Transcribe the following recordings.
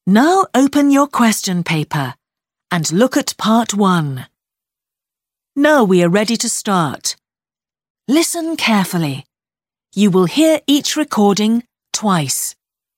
Now open your question paper and look at part 1. Now we are ready to start. Listen carefully. You will hear each recording twice.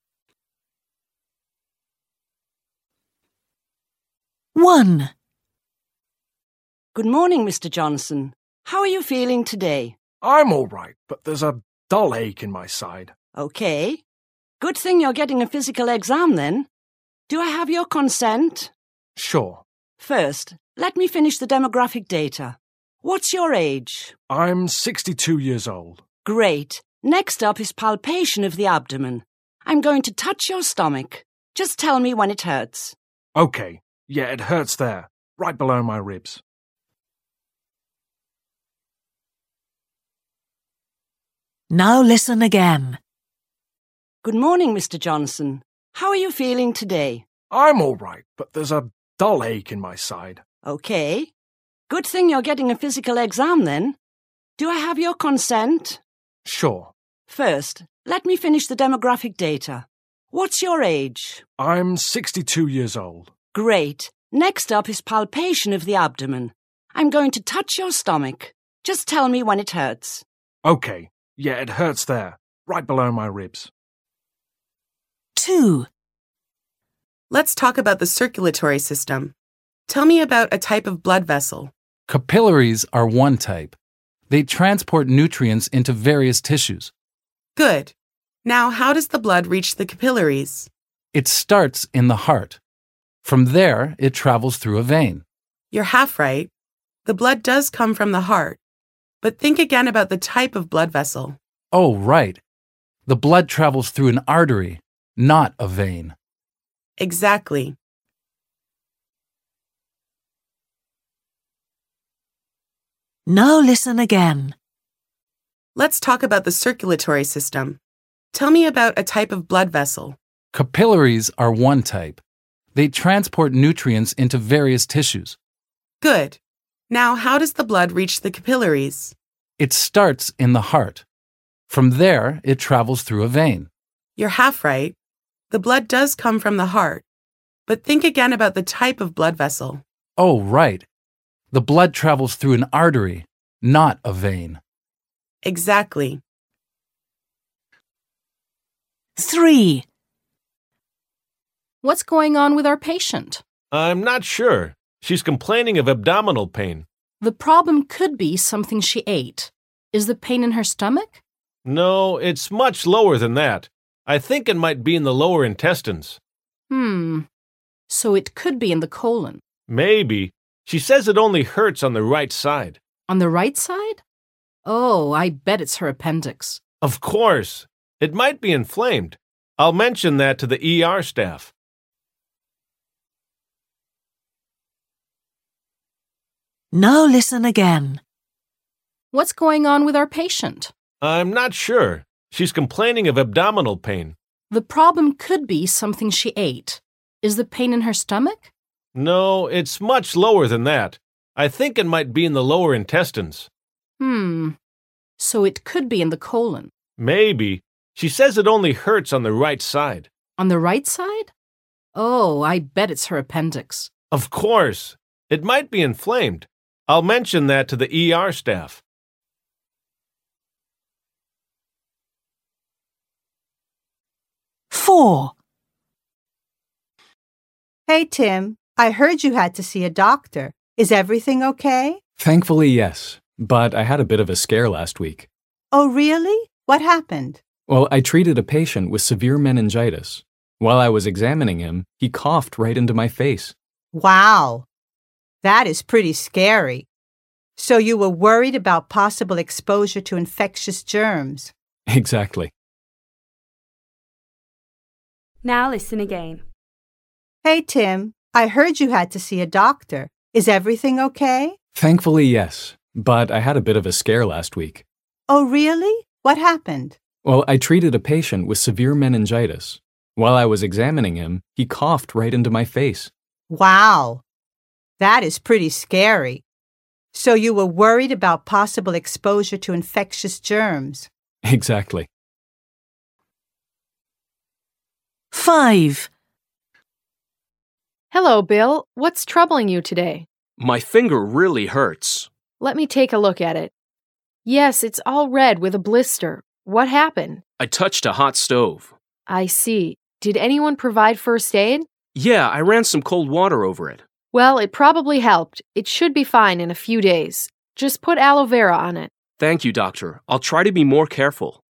1. Good morning, Mr. Johnson. How are you feeling today? I'm all right, but there's a dull ache in my side. Okay. Good thing you're getting a physical exam then. Do I have your consent? Sure. First, let me finish the demographic data. What's your age? I'm 62 years old. Great. Next up is palpation of the abdomen. I'm going to touch your stomach. Just tell me when it hurts. Okay. Yeah, it hurts there, right below my ribs. Now listen again. Good morning, Mr. Johnson. How are you feeling today? I'm all right, but there's a dull ache in my side. Okay. Good thing you're getting a physical exam then. Do I have your consent? Sure. First, let me finish the demographic data. What's your age? I'm 62 years old. Great. Next up is palpation of the abdomen. I'm going to touch your stomach. Just tell me when it hurts. Okay. Yeah, it hurts there, right below my ribs. 2. Let's talk about the circulatory system. Tell me about a type of blood vessel. Capillaries are one type. They transport nutrients into various tissues. Good. Now, how does the blood reach the capillaries? It starts in the heart. From there, it travels through a vein. You're half right. The blood does come from the heart. But think again about the type of blood vessel. Oh, right. The blood travels through an artery, not a vein. Exactly. Now listen again. Let's talk about the circulatory system. Tell me about a type of blood vessel. Capillaries are one type. They transport nutrients into various tissues. Good. Now, how does the blood reach the capillaries? It starts in the heart. From there, it travels through a vein. You're half right. The blood does come from the heart. But think again about the type of blood vessel. Oh, right. The blood travels through an artery, not a vein. Exactly. 3. What's going on with our patient? I'm not sure. She's complaining of abdominal pain. The problem could be something she ate. Is the pain in her stomach? No, it's much lower than that. I think it might be in the lower intestines. So it could be in the colon. Maybe. She says it only hurts on the right side. On the right side? Oh, I bet it's her appendix. Of course. It might be inflamed. I'll mention that to the ER staff. Now listen again. What's going on with our patient? I'm not sure. She's complaining of abdominal pain. The problem could be something she ate. Is the pain in her stomach? No, it's much lower than that. I think it might be in the lower intestines. So it could be in the colon. Maybe. She says it only hurts on the right side. On the right side? Oh, I bet it's her appendix. Of course. It might be inflamed. I'll mention that to the ER staff. 4. Hey, Tim, I heard you had to see a doctor. Is everything okay? Thankfully, yes. But I had a bit of a scare last week. Oh, really? What happened? Well, I treated a patient with severe meningitis. While I was examining him, he coughed right into my face. Wow. That is pretty scary. So you were worried about possible exposure to infectious germs. Exactly. Now listen again. Hey, Tim, I heard you had to see a doctor. Is everything okay? Thankfully, yes. But I had a bit of a scare last week. Oh, really? What happened? Well, I treated a patient with severe meningitis. While I was examining him, he coughed right into my face. Wow. That is pretty scary. So you were worried about possible exposure to infectious germs. Exactly. 5. Hello, Bill. What's troubling you today? My finger really hurts. Let me take a look at it. Yes, it's all red with a blister. What happened? I touched a hot stove. I see. Did anyone provide first aid? Yeah, I ran some cold water over it. Well, it probably helped. It should be fine in a few days. Just put aloe vera on it. Thank you, doctor. I'll try to be more careful.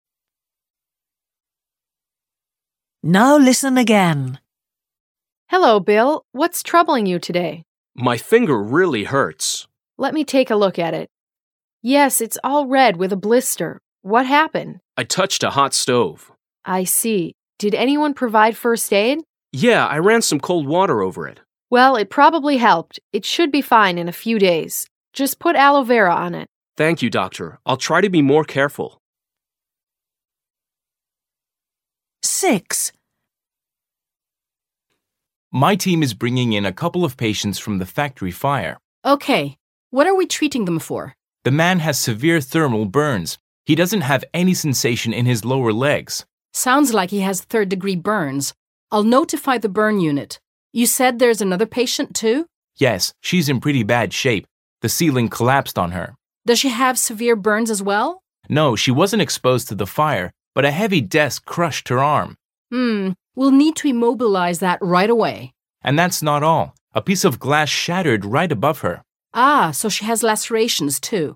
Now listen again. Hello, Bill. What's troubling you today? My finger really hurts. Let me take a look at it. Yes, it's all red with a blister. What happened? I touched a hot stove. I see. Did anyone provide first aid? Yeah, I ran some cold water over it. Well, it probably helped. It should be fine in a few days. Just put aloe vera on it. Thank you, doctor. I'll try to be more careful. 6. My team is bringing in a couple of patients from the factory fire. Okay. What are we treating them for? The man has severe thermal burns. He doesn't have any sensation in his lower legs. Sounds like he has third-degree burns. I'll notify the burn unit. You said there's another patient too? Yes, she's in pretty bad shape. The ceiling collapsed on her. Does she have severe burns as well? No, she wasn't exposed to the fire, but a heavy desk crushed her arm. We'll need to immobilize that right away. And that's not all. A piece of glass shattered right above her. Ah, so she has lacerations too.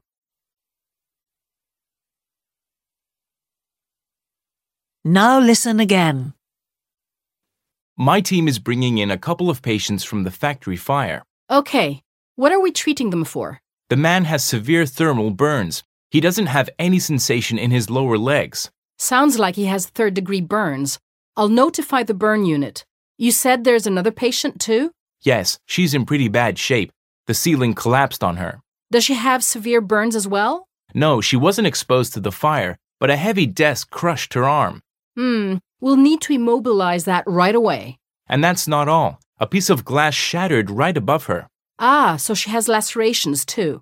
Now listen again. My team is bringing in a couple of patients from the factory fire. Okay. What are we treating them for? The man has severe thermal burns. He doesn't have any sensation in his lower legs. Sounds like he has third-degree burns. I'll notify the burn unit. You said there's another patient too? Yes, she's in pretty bad shape. The ceiling collapsed on her. Does she have severe burns as well? No, she wasn't exposed to the fire, but a heavy desk crushed her arm. We'll need to immobilize that right away. And that's not all. A piece of glass shattered right above her. Ah, so she has lacerations too.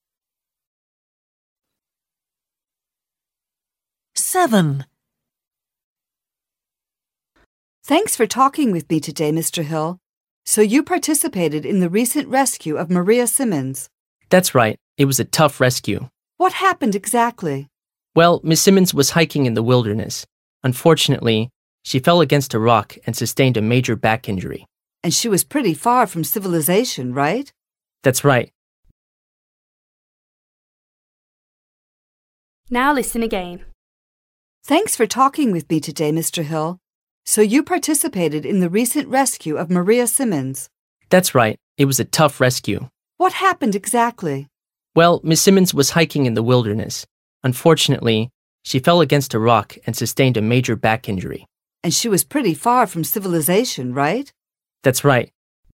7. Thanks for talking with me today, Mr. Hill. So you participated in the recent rescue of Maria Simmons. That's right. It was a tough rescue. What happened exactly? Well, Miss Simmons was hiking in the wilderness. Unfortunately, she fell against a rock and sustained a major back injury. And she was pretty far from civilization, right? That's right. Now listen again. Thanks for talking with me today, Mr. Hill. So you participated in the recent rescue of Maria Simmons. That's right. It was a tough rescue. What happened exactly? Well, Miss Simmons was hiking in the wilderness. Unfortunately, she fell against a rock and sustained a major back injury. And she was pretty far from civilization, right? That's right.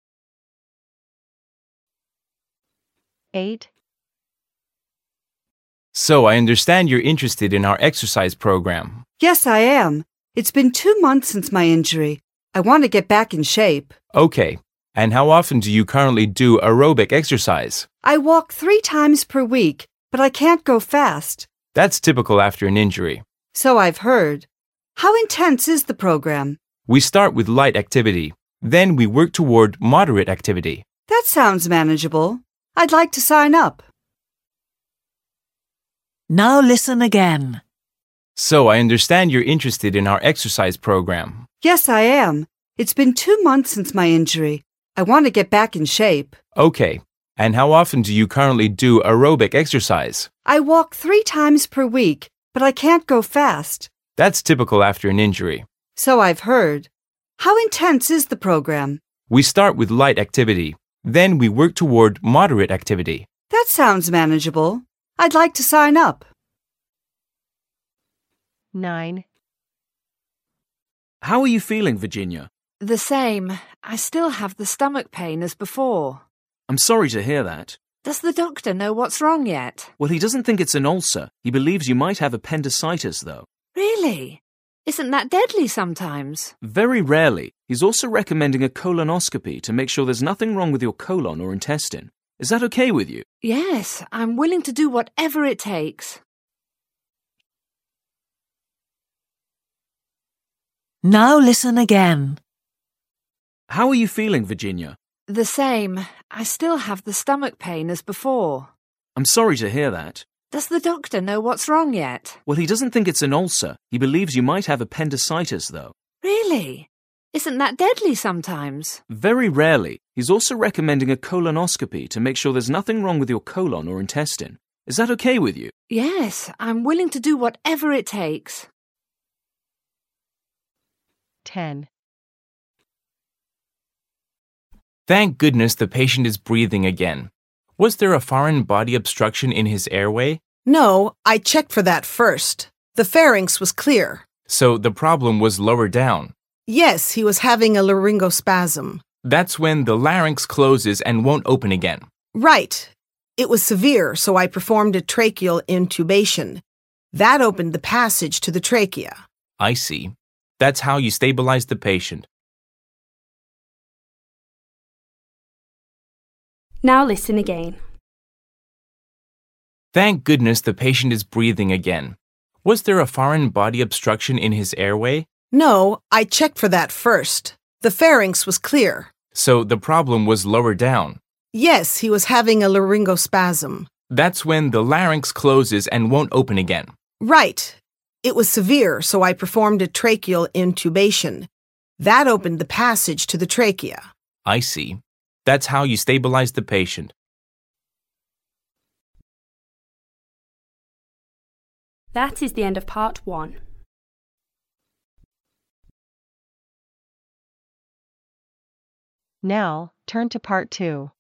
8. So I understand you're interested in our exercise program. Yes, I am. It's been 2 months since my injury. I want to get back in shape. Okay. And how often do you currently do aerobic exercise? I walk 3 times per week, but I can't go fast. That's typical after an injury. So I've heard. How intense is the program? We start with light activity. Then we work toward moderate activity. That sounds manageable. I'd like to sign up. Now listen again. So I understand you're interested in our exercise program. Yes, I am. It's been 2 months since my injury. I want to get back in shape. Okay. And how often do you currently do aerobic exercise? I walk 3 times per week, but I can't go fast. That's typical after an injury. So I've heard. How intense is the program? We start with light activity. Then we work toward moderate activity. That sounds manageable. I'd like to sign up. 9. How are you feeling, Virginia? The same. I still have the stomach pain as before. I'm sorry to hear that. Does the doctor know what's wrong yet? Well, he doesn't think it's an ulcer. He believes you might have appendicitis, though. Really? Isn't that deadly sometimes? Very rarely. He's also recommending a colonoscopy to make sure there's nothing wrong with your colon or intestine. Is that okay with you? Yes, I'm willing to do whatever it takes. Now listen again. How are you feeling, Virginia? The same. I still have the stomach pain as before. I'm sorry to hear that. Does the doctor know what's wrong yet? Well, he doesn't think it's an ulcer. He believes you might have appendicitis, though. Really? Isn't that deadly sometimes? Very rarely. He's also recommending a colonoscopy to make sure there's nothing wrong with your colon or intestine. Is that okay with you? Yes, I'm willing to do whatever it takes. 10. Thank goodness the patient is breathing again. Was there a foreign body obstruction in his airway? No, I checked for that first. The pharynx was clear. So the problem was lower down. Yes, he was having a laryngospasm. That's when the larynx closes and won't open again. Right. It was severe, so I performed a tracheal intubation. That opened the passage to the trachea. I see. That's how you stabilize the patient. Now listen again. Thank goodness the patient is breathing again. Was there a foreign body obstruction in his airway? No, I checked for that first. The pharynx was clear. So the problem was lower down. Yes, he was having a laryngospasm. That's when the larynx closes and won't open again. Right. It was severe, so I performed a tracheal intubation. That opened the passage to the trachea. I see. That's how you stabilize the patient. That is the end of part 1. Now, turn to part 2.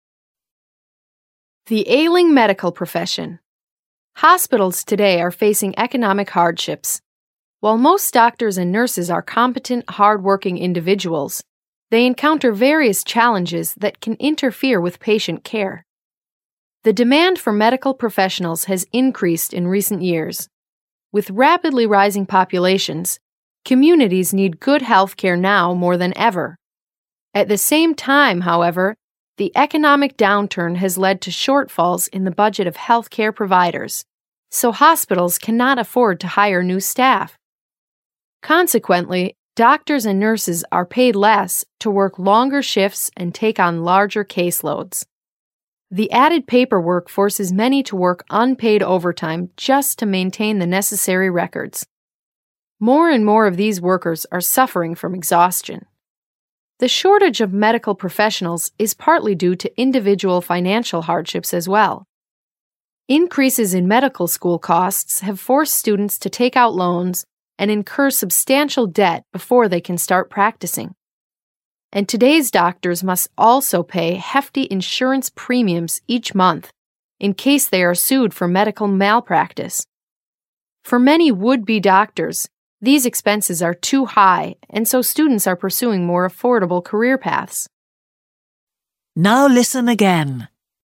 The ailing medical profession. Hospitals today are facing economic hardships. While most doctors and nurses are competent, hard-working individuals, they encounter various challenges that can interfere with patient care. The demand for medical professionals has increased in recent years. With rapidly rising populations, communities need good health care now more than ever. At the same time, however, the economic downturn has led to shortfalls in the budget of healthcare providers, so hospitals cannot afford to hire new staff. Consequently, doctors and nurses are paid less to work longer shifts and take on larger caseloads. The added paperwork forces many to work unpaid overtime just to maintain the necessary records. More and more of these workers are suffering from exhaustion. The shortage of medical professionals is partly due to individual financial hardships as well. Increases in medical school costs have forced students to take out loans and incur substantial debt before they can start practicing. And today's doctors must also pay hefty insurance premiums each month in case they are sued for medical malpractice. For many would-be doctors, these expenses are too high, and so students are pursuing more affordable career paths. Now listen again.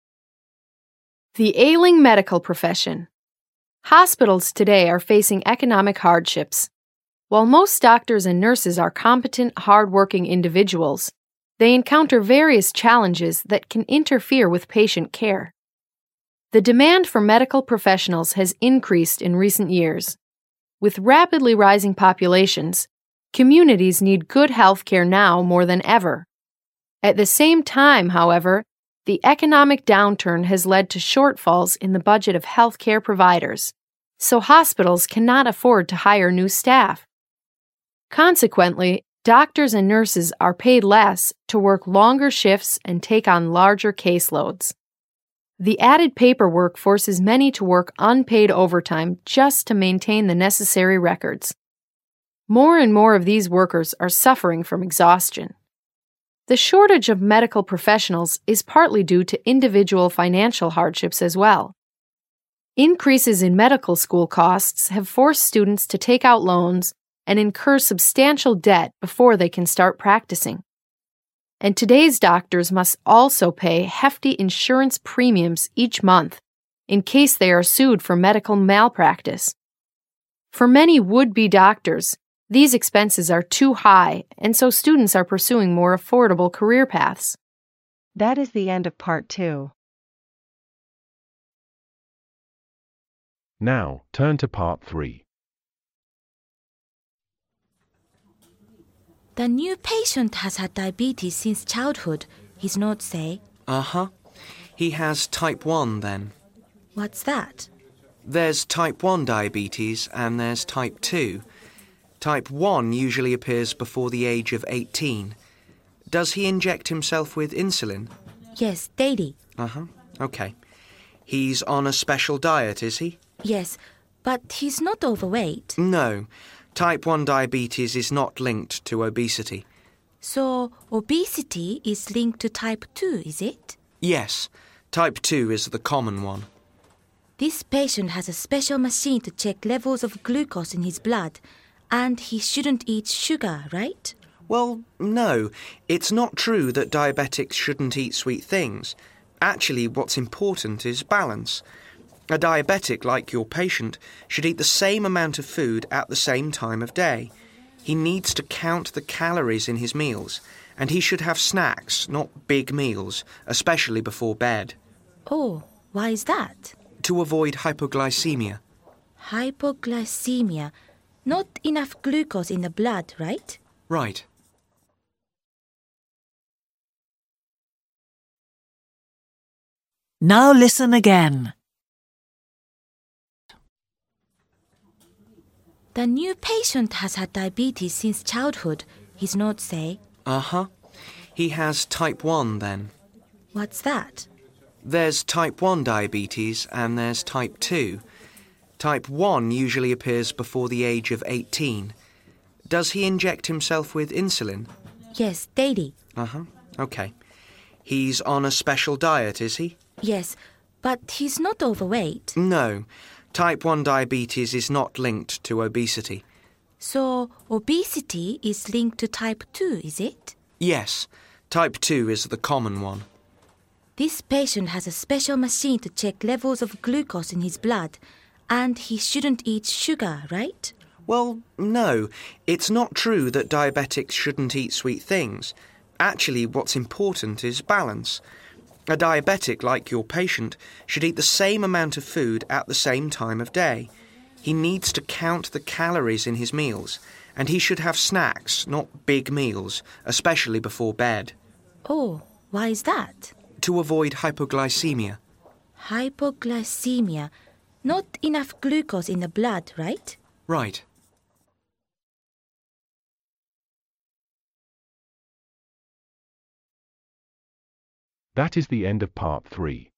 The ailing medical profession. Hospitals today are facing economic hardships. While most doctors and nurses are competent, hard-working individuals, they encounter various challenges that can interfere with patient care. The demand for medical professionals has increased in recent years. With rapidly rising populations, communities need good health care now more than ever. At the same time, however, the economic downturn has led to shortfalls in the budget of healthcare providers, so hospitals cannot afford to hire new staff. Consequently, doctors and nurses are paid less to work longer shifts and take on larger caseloads. The added paperwork forces many to work unpaid overtime just to maintain the necessary records. More and more of these workers are suffering from exhaustion. The shortage of medical professionals is partly due to individual financial hardships as well. Increases in medical school costs have forced students to take out loans and incur substantial debt before they can start practicing. And today's doctors must also pay hefty insurance premiums each month in case they are sued for medical malpractice. For many would-be doctors, these expenses are too high, and so students are pursuing more affordable career paths. That is the end of part 2. Now, turn to part 3. The new patient has had diabetes since childhood. his notes say. Uh-huh. He has type 1 then. What's that? There's type 1 diabetes and there's type 2. Type 1 usually appears before the age of 18. Does he inject himself with insulin? Yes, daily. Uh-huh. Okay. He's on a special diet, is he? Yes, but he's not overweight. No. Type 1 diabetes is not linked to obesity. So, obesity is linked to type 2, is it? Yes. Type 2 is the common one. This patient has a special machine to check levels of glucose in his blood, and he shouldn't eat sugar, right? Well, no. It's not true that diabetics shouldn't eat sweet things. Actually, what's important is balance. A diabetic, like your patient, should eat the same amount of food at the same time of day. He needs to count the calories in his meals, and he should have snacks, not big meals, especially before bed. Oh, why is that? To avoid hypoglycemia. Hypoglycemia. Not enough glucose in the blood, right? Right. Now listen again. The new patient has had diabetes since childhood, his notes say. Uh-huh. He has type 1 then. What's that? There's type 1 diabetes and there's type 2. Type 1 usually appears before the age of 18. Does he inject himself with insulin? Yes, daily. Uh-huh. Okay. He's on a special diet, is he? Yes, but he's not overweight. No. Type 1 diabetes is not linked to obesity. So, obesity is linked to type 2, is it? Yes. Type 2 is the common one. This patient has a special machine to check levels of glucose in his blood, and he shouldn't eat sugar, right? Well, no. It's not true that diabetics shouldn't eat sweet things. Actually, what's important is balance. A diabetic, like your patient, should eat the same amount of food at the same time of day. He needs to count the calories in his meals, and he should have snacks, not big meals, especially before bed. Oh, why is that? To avoid hypoglycemia. Hypoglycemia. Not enough glucose in the blood, right? Right. That is the end of part 3.